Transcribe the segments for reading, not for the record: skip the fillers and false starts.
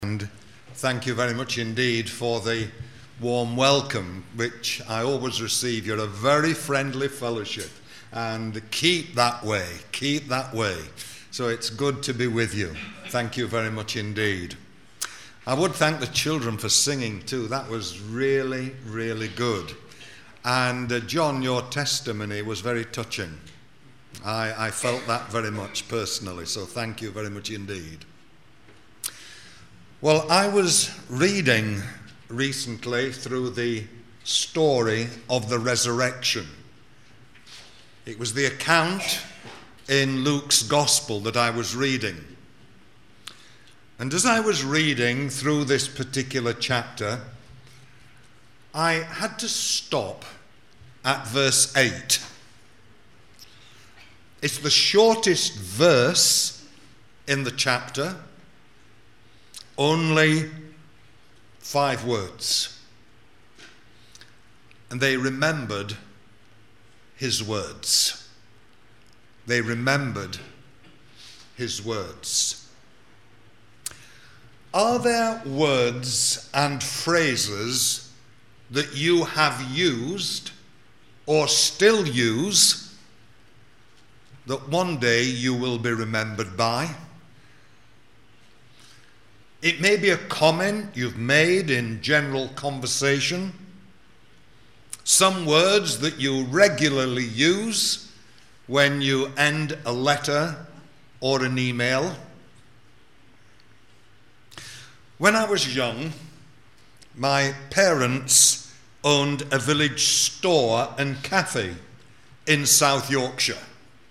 And thank you very much indeed for the warm welcome, which I always receive. You're a very friendly fellowship, and keep that way. So it's good to be with you. Thank you very much indeed. I would thank the children for singing too. That was really, really good. And John, your testimony was very touching. I felt that very much personally, so thank you very much indeed. Well, I was reading recently through the story of the resurrection. It was the account in Luke's Gospel that I was reading. And as I was reading through this particular chapter, I had to stop at verse 8. It's the shortest verse in the chapter. Only 5 words. And they remembered his words. They remembered his words. Are there words and phrases that you have used or still use that one day you will be remembered by? It may be a comment you've made in general conversation, some words that you regularly use when you end a letter or an email. When I was young, my parents owned a village store and cafe in South Yorkshire.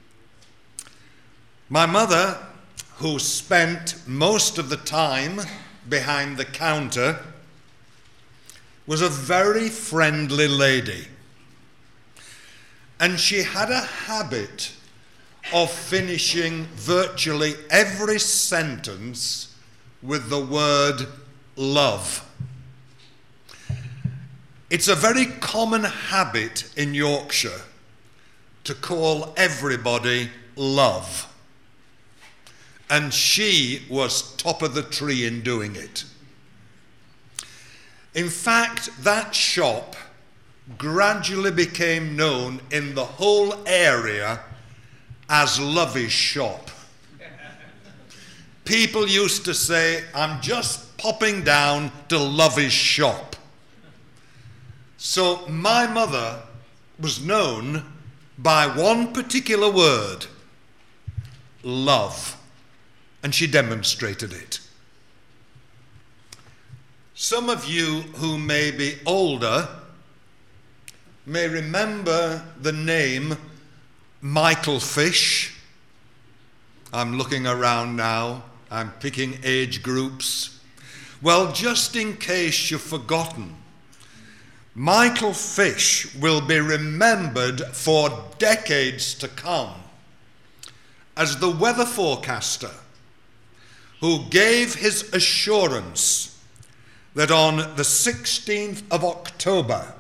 My mother, who spent most of the time behind the counter, was a very friendly lady. And she had a habit of finishing virtually every sentence with the word love. It's a very common habit in Yorkshire to call everybody love. And she was top of the tree in doing it. In fact, that shop gradually became known in the whole area as Lovey's shop. People used to say, "I'm just popping down to Lovey's shop." So my mother was known by one particular word, love. And she demonstrated it. Some of you who may be older may remember the name Michael Fish. I'm looking around now. I'm picking age groups. Well, just in case you've forgotten, Michael Fish will be remembered for decades to come as the weather forecaster who gave his assurance that on the 16th of October,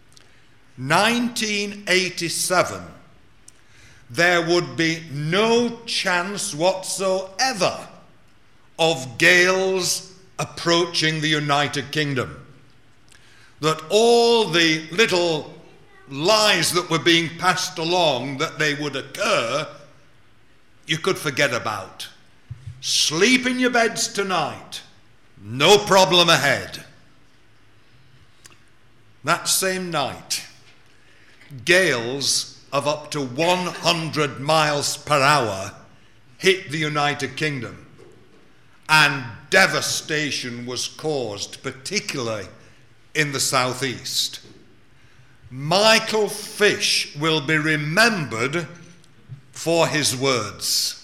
1987, there would be no chance whatsoever of gales approaching the United Kingdom. That all the little lies that were being passed along that they would occur, you could forget about. Sleep in your beds tonight. No problem ahead. That same night, gales of up to 100 miles per hour hit the United Kingdom, and devastation was caused, particularly in the southeast. Michael Fish will be remembered for his words.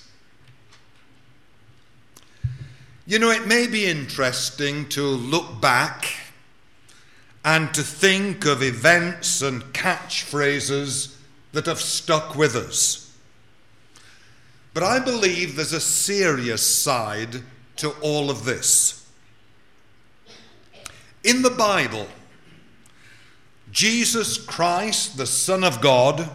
You know, it may be interesting to look back and to think of events and catchphrases that have stuck with us. But I believe there's a serious side to all of this. In the Bible, Jesus Christ, the Son of God,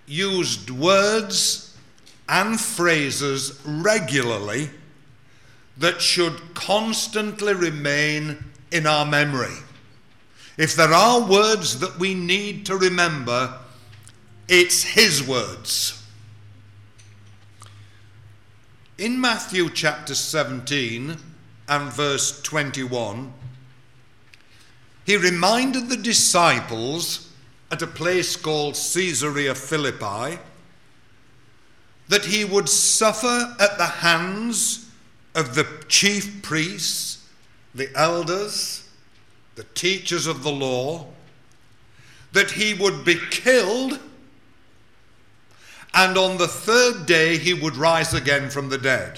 used words and phrases regularly that should constantly remain in our memory. If there are words that we need to remember, it's his words. In Matthew chapter 17 and verse 21, he reminded the disciples at a place called Caesarea Philippi that he would suffer at the hands of the chief priests, the elders, the teachers of the law, that he would be killed, and on the third day he would rise again from the dead.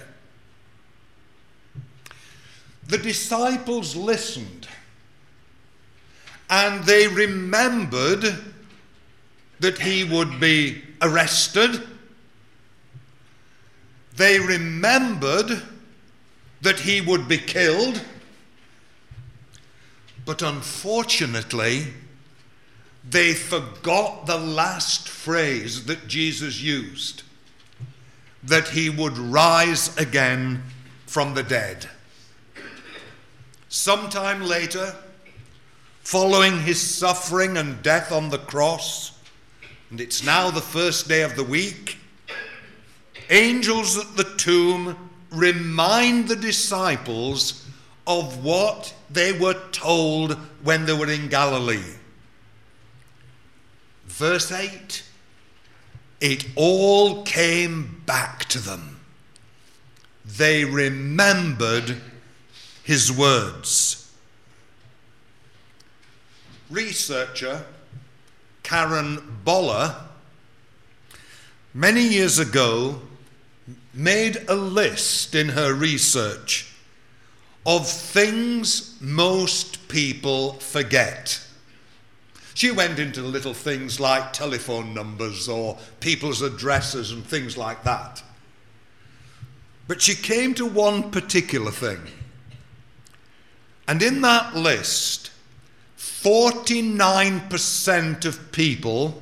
The disciples listened, and they remembered that he would be arrested. They remembered that he would be killed. But unfortunately, they forgot the last phrase that Jesus used, that he would rise again from the dead. Sometime later, following his suffering and death on the cross, and it's now the first day of the week, angels at the tomb remind the disciples of what they were told when they were in Galilee. Verse 8, it all came back to them. They remembered his words. Researcher Karen Boller many years ago made a list in her research of things most people forget. She went into little things like telephone numbers or people's addresses and things like that. But she came to one particular thing. And in that list, 49% of people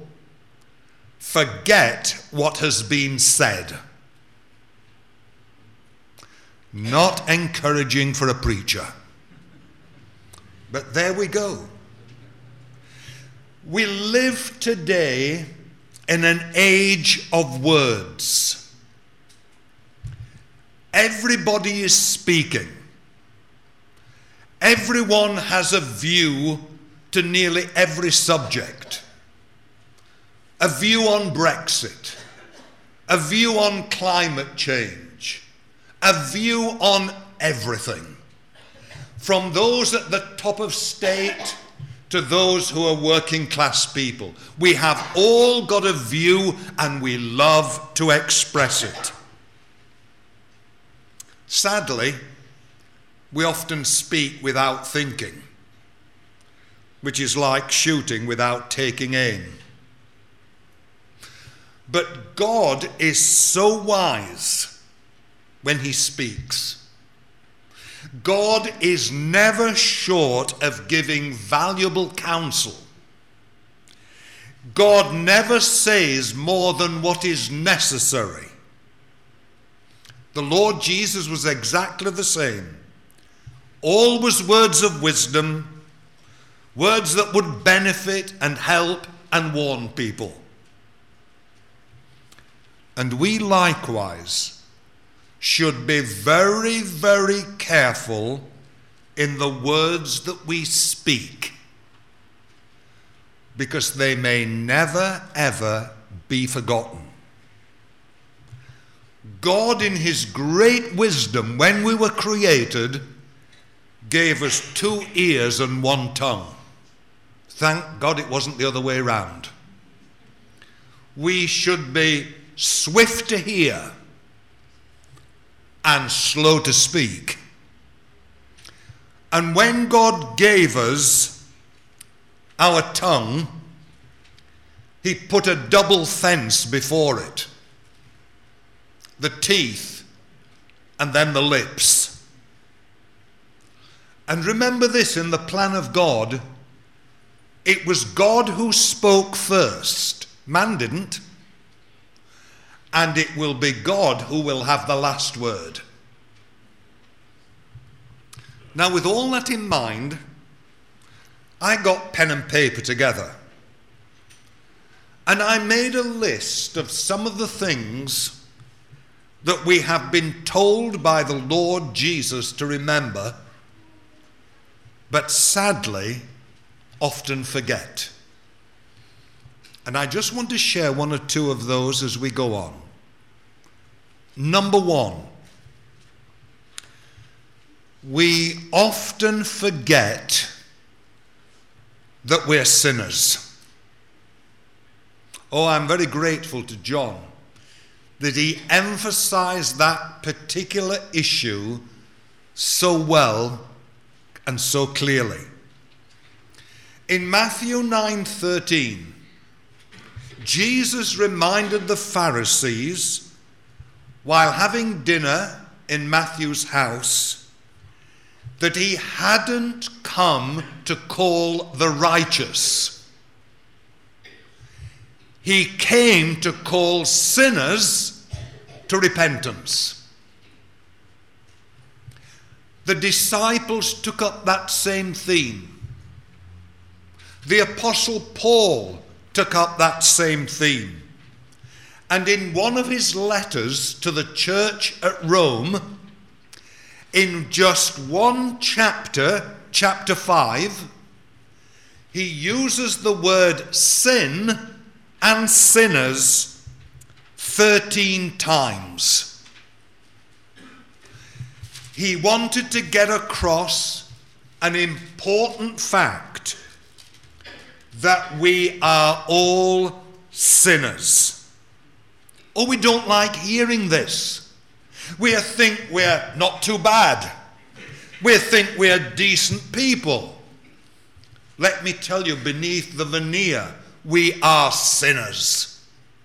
forget what has been said. Not encouraging for a preacher. But there we go. We live today in an age of words. Everybody is speaking. Everyone has a view to nearly every subject. A view on Brexit. A view on climate change. A view on everything. From those at the top of state to those who are working class people. We have all got a view and we love to express it. Sadly, we often speak without thinking, which is like shooting without taking aim. But God is so wise when he speaks. God is never short of giving valuable counsel. God never says more than what is necessary. The Lord Jesus was exactly the same. Always words of wisdom, words that would benefit and help and warn people. And we likewise should be very, very careful in the words that we speak, because they may never, ever be forgotten. God, in his great wisdom, when we were created, gave us 2 ears and 1 tongue. Thank God it wasn't the other way around. We should be swift to hear and slow to speak. And when God gave us our tongue, he put a double fence before it. The teeth and then the lips. And remember this, in the plan of God, it was God who spoke first. Man didn't. And it will be God who will have the last word. Now, with all that in mind, I got pen and paper together. And I made a list of some of the things that we have been told by the Lord Jesus to remember, but sadly often forget. And I just want to share one or two of those as we go on. Number one, we often forget that we're sinners. Oh, I'm very grateful to John that he emphasized that particular issue so well and so clearly. In Matthew 9:13, Jesus reminded the Pharisees, while having dinner in Matthew's house, that he hadn't come to call the righteous. He came to call sinners to repentance. The disciples took up that same theme. The Apostle Paul took up that same theme. And in one of his letters to the church at Rome, in just one chapter, chapter 5, he uses the word sin and sinners 13 times. He wanted to get across an important fact, that we are all sinners. Oh, we don't like hearing this. We think we're not too bad. We think we're decent people. Let me tell you, beneath the veneer, we are sinners.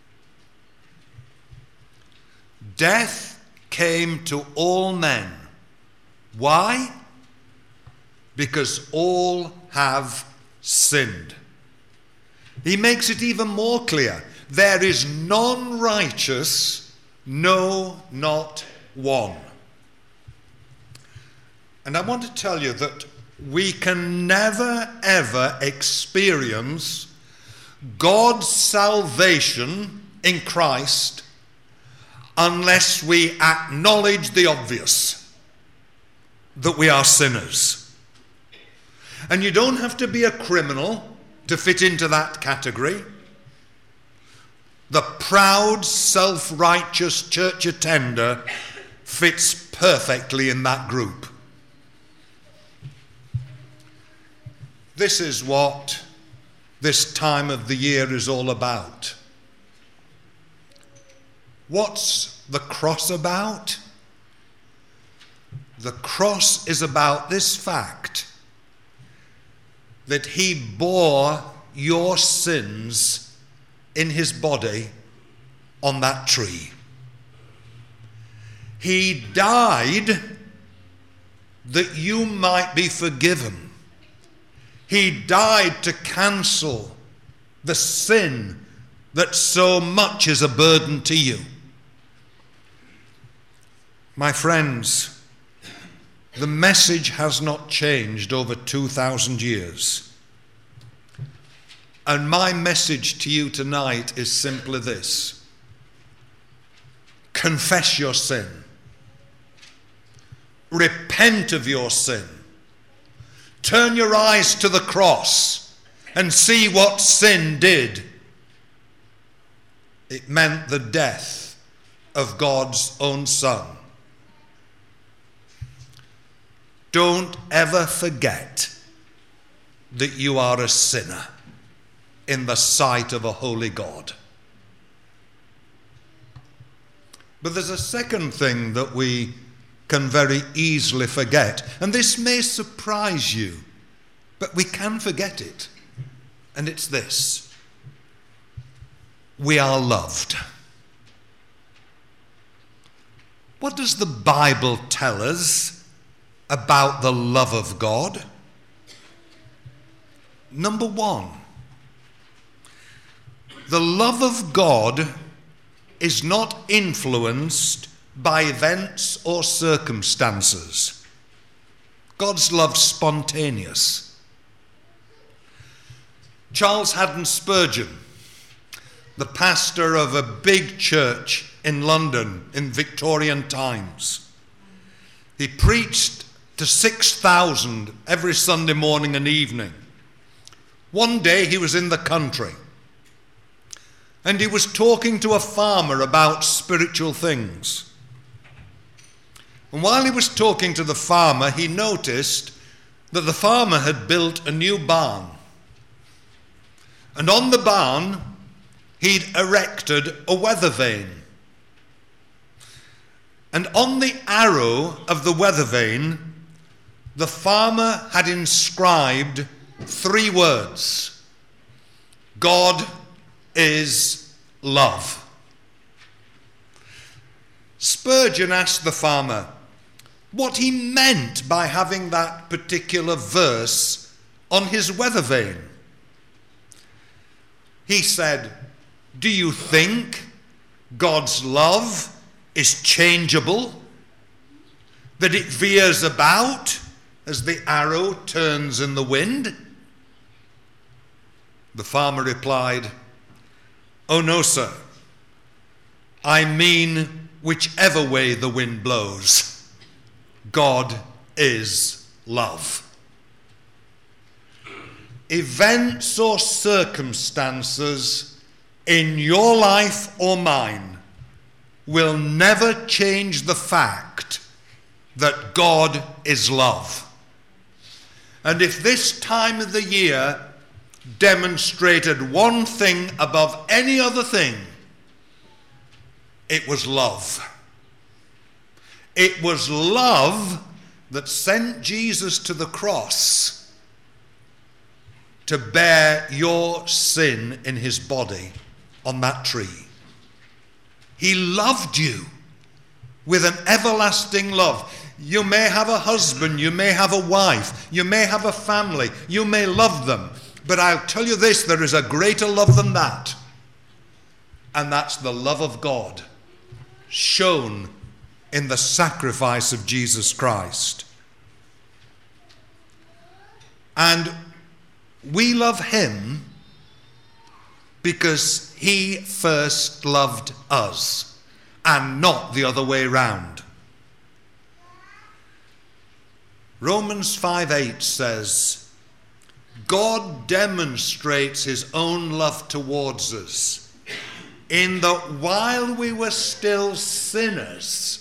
Death came to all men. Why? Because all have sinned. He makes it even more clear. There is none righteous, no, not one. And I want to tell you that we can never, ever experience God's salvation in Christ unless we acknowledge the obvious, that we are sinners. And you don't have to be a criminal to fit into that category. The proud, self-righteous church attender fits perfectly in that group. This is what this time of the year is all about. What's the cross about? The cross is about this fact that he bore your sins in his body on that tree. He died that you might be forgiven. He died to cancel the sin that so much is a burden to you. My friends, the message has not changed over 2,000 years. And my message to you tonight is simply this: confess your sin. Repent of your sin. Turn your eyes to the cross and see what sin did. It meant the death of God's own Son. Don't ever forget that you are a sinner in the sight of a holy God. But there's a second thing that we can very easily forget, and this may surprise you, but we can forget it, and it's this: we are loved. What does the Bible tell us about the love of God? Number one, the love of God is not influenced by events or circumstances. God's love's spontaneous. Charles Haddon Spurgeon, the pastor of a big church in London in Victorian times, he preached to 6,000 every Sunday morning and evening. One day he was in the country and he was talking to a farmer about spiritual things. And while he was talking to the farmer, he noticed that the farmer had built a new barn. And on the barn, he'd erected a weather vane. And on the arrow of the weather vane, the farmer had inscribed 3 words: God is love. Spurgeon asked the farmer what he meant by having that particular verse on his weather vane. He said, "Do you think God's love is changeable? That it veers about as the arrow turns in the wind?" The farmer replied, "Oh no, sir. I mean whichever way the wind blows. God is love." Events or circumstances in your life or mine will never change the fact that God is love. And if this time of the year demonstrated one thing above any other thing, it was love. It was love that sent Jesus to the cross to bear your sin in his body on that tree. He loved you with an everlasting love. You may have a husband, you may have a wife, you may have a family, you may love them. But I'll tell you this, there is a greater love than that. And that's the love of God shown in the sacrifice of Jesus Christ. And we love him because he first loved us and not the other way round. Romans 5:8 says, God demonstrates his own love towards us in that while we were still sinners,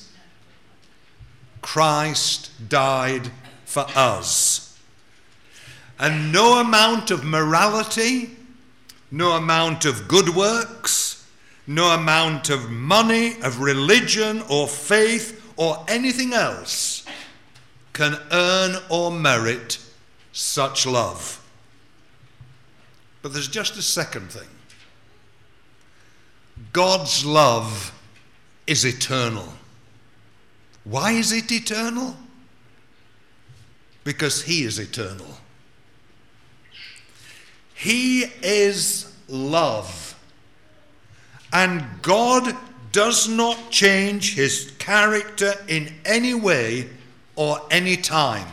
Christ died for us. And no amount of morality, no amount of good works, no amount of money, of religion or faith or anything else can earn or merit such love. But there's just a second thing. God's love is eternal. Why is it eternal? Because he is eternal. He is love. And God does not change his character in any way or any time.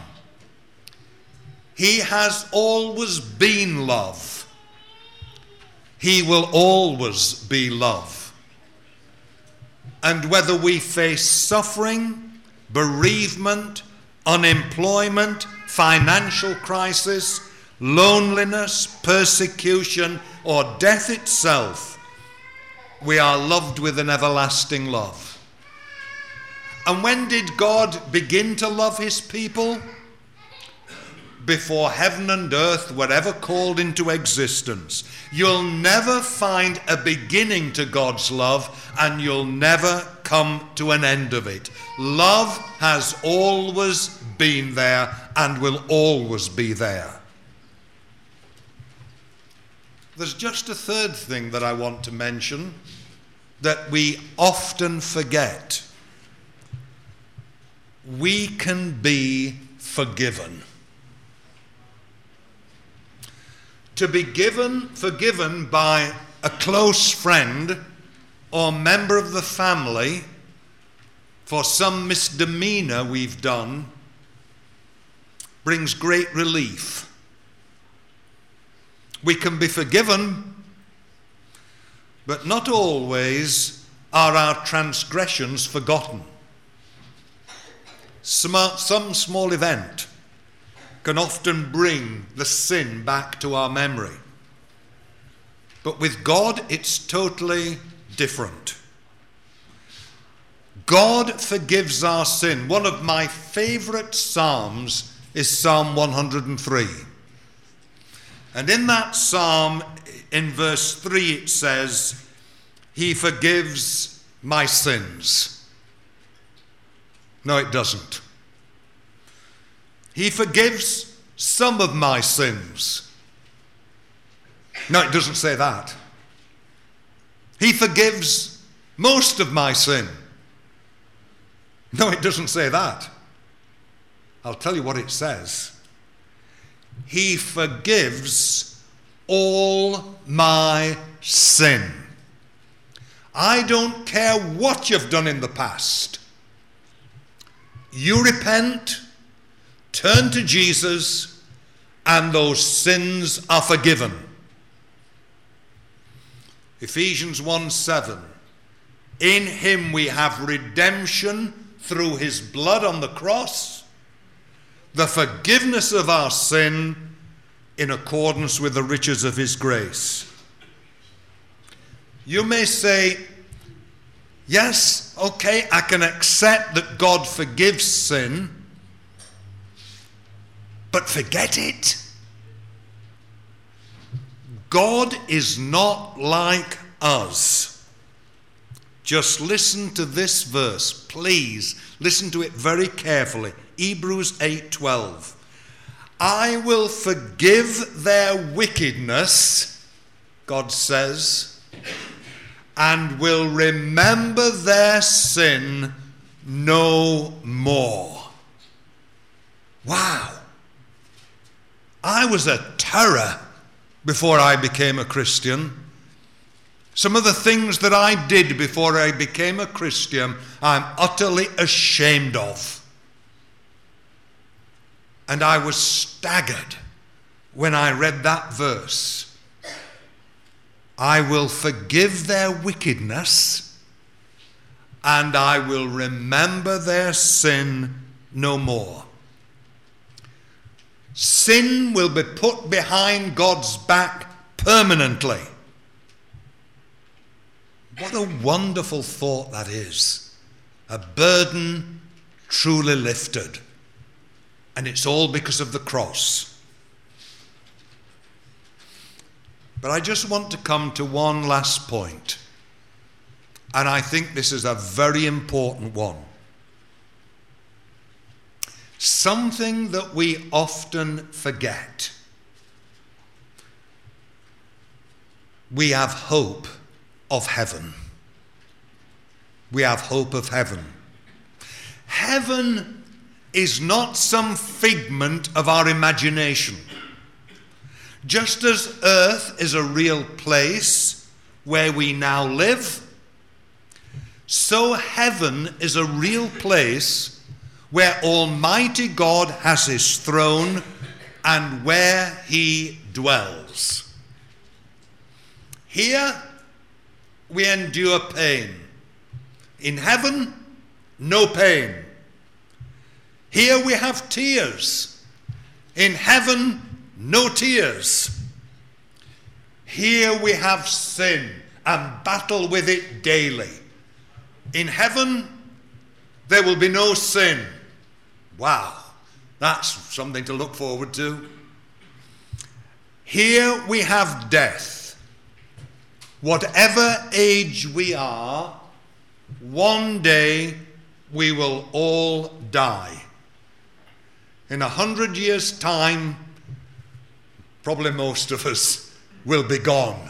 He has always been love. He will always be love. And whether we face suffering, bereavement, unemployment, financial crisis, loneliness, persecution, or death itself, we are loved with an everlasting love. And when did God begin to love his people? Before heaven and earth were ever called into existence. You'll never find a beginning to God's love, and you'll never come to an end of it. Love has always been there and will always be there. There's just a third thing that I want to mention that we often forget. We can be forgiven. To be forgiven by a close friend or member of the family for some misdemeanor we've done brings great relief. We can be forgiven, but not always are our transgressions forgotten. Some small event can often bring the sin back to our memory. But with God, it's totally different. God forgives our sin. One of my favorite psalms is Psalm 103. And in that psalm, in verse 3, it says, He forgives my sins. No, it doesn't. He forgives some of my sins. No, it doesn't say that. He forgives most of my sin. No, it doesn't say that. I'll tell you what it says. He forgives all my sin. I don't care what you've done in the past. You repent, turn to Jesus, and those sins are forgiven. Ephesians 1:7. In him we have redemption through his blood on the cross, the forgiveness of our sin in accordance with the riches of his grace. You may say, yes, okay, I can accept that God forgives sin, but forget it. God is not like us. Just listen to this verse, please. Listen to it very carefully. Hebrews 8:12. I will forgive their wickedness, God says, and will remember their sin no more. Wow. I was a terror before I became a Christian. Some of the things that I did before I became a Christian, I'm utterly ashamed of. And I was staggered when I read that verse. I will forgive their wickedness, and I will remember their sin no more. Sin will be put behind God's back permanently. What a wonderful thought that is. A burden truly lifted. And it's all because of the cross. But I just want to come to one last point. And I think this is a very important one. Something that we often forget. We have hope of heaven. We have hope of heaven. Heaven is not some figment of our imagination. Just as earth is a real place where we now live, so heaven is a real place where Almighty God has his throne and where he dwells. Here we endure pain. In heaven, no pain. Here we have tears. In heaven, no tears. Here we have sin and battle with it daily. In heaven, there will be no sin. Wow, that's something to look forward to. Here we have death. Whatever age we are, one day we will all die. In 100 years' time, probably most of us will be gone.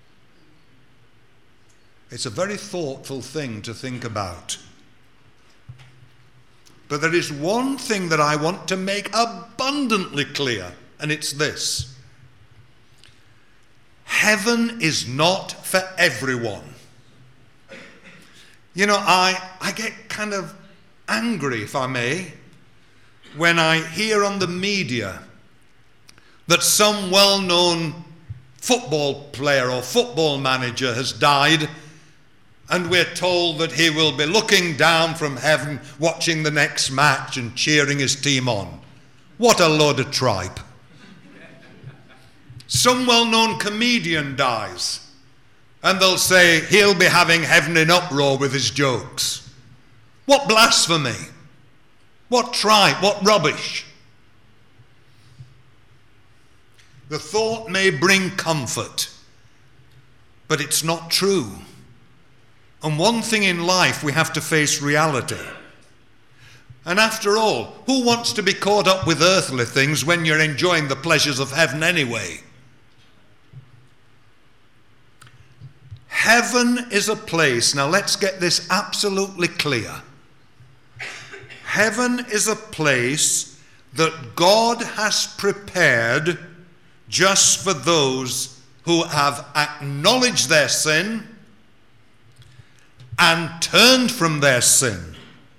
It's a very thoughtful thing to think about. But there is one thing that I want to make abundantly clear, and it's this. Heaven is not for everyone. You know, I get kind of angry, if I may, when I hear on the media that some well-known football player or football manager has died, and we're told that he will be looking down from heaven, watching the next match and cheering his team on. What a load of tripe. Some well-known comedian dies, and they'll say he'll be having heaven in uproar with his jokes. What blasphemy! What tripe! What rubbish! The thought may bring comfort, but it's not true. And one thing in life, we have to face reality. And after all, who wants to be caught up with earthly things when you're enjoying the pleasures of heaven anyway? Heaven is a place, now let's get this absolutely clear. Heaven is a place that God has prepared just for those who have acknowledged their sin and turned from their sin.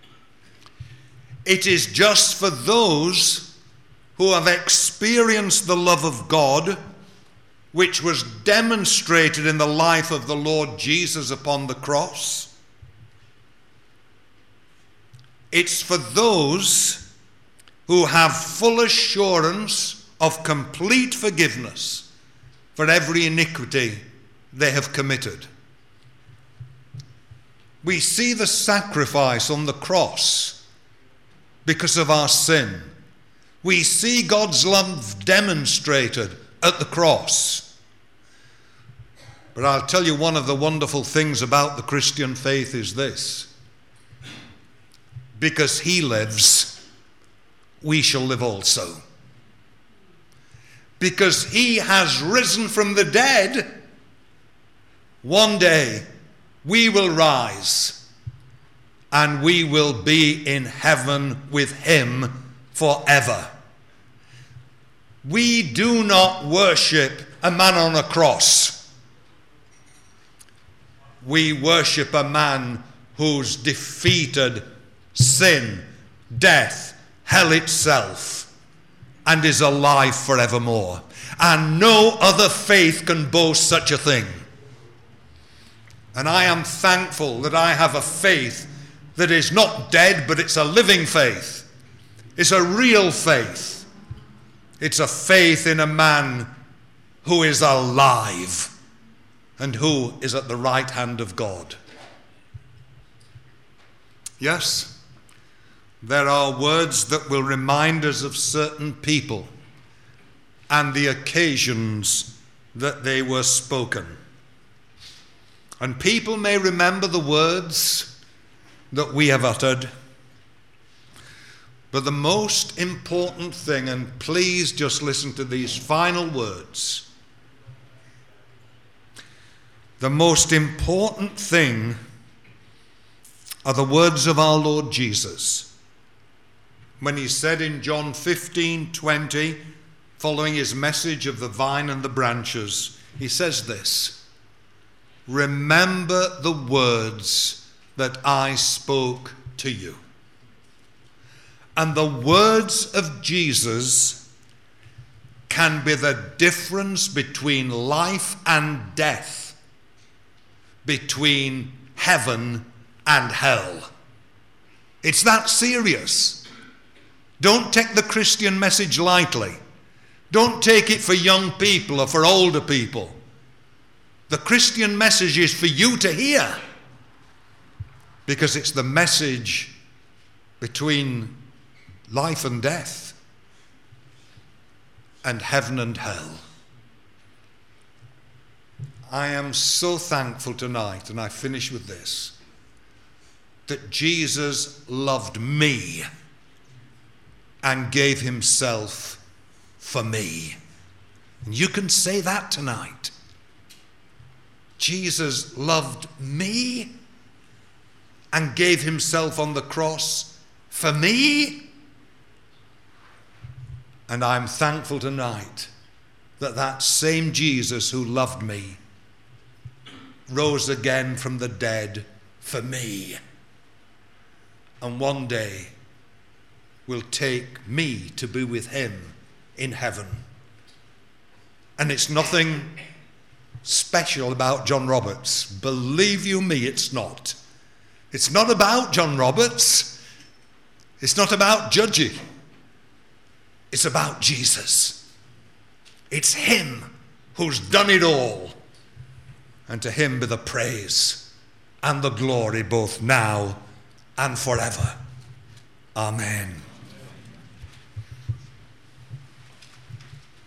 It is just for those who have experienced the love of God, which was demonstrated in the life of the Lord Jesus upon the cross. It's for those who have full assurance of complete forgiveness for every iniquity they have committed. We see the sacrifice on the cross because of our sin. We see God's love demonstrated at the cross. But I'll tell you, one of the wonderful things about the Christian faith is this: because he lives, we shall live also. Because he has risen from the dead, one day we will rise and we will be in heaven with him forever. We do not worship a man on a cross. We worship a man who's defeated sin, death, hell itself, and is alive forevermore. And no other faith can boast such a thing. And I am thankful that I have a faith that is not dead, but it's a living faith. It's a real faith. It's a faith in a man who is alive and who is at the right hand of God. Yes, there are words that will remind us of certain people and the occasions that they were spoken. And people may remember the words that we have uttered. But the most important thing, and please just listen to these final words. The most important thing are the words of our Lord Jesus, when he said in John 15:20, following his message of the vine and the branches, he says this: remember the words that I spoke to you. And the words of Jesus can be the difference between life and death, between heaven and hell. It's that serious. Don't take the Christian message lightly. Don't take it for young people or for older people. The Christian message is for you to hear, because it's the message between life and death and heaven and hell. I am so thankful tonight, and I finish with this, that Jesus loved me and gave himself for me. And you can say that tonight. Jesus loved me and gave himself on the cross for me. And I'm thankful tonight that that same Jesus who loved me rose again from the dead for me. And one day will take me to be with him in heaven. And it's nothing special about John Roberts. Believe you me, it's not. It's not about John Roberts. It's not about Judgy. It's about Jesus. It's him who's done it all. And to him be the praise and the glory both now and forever. Amen.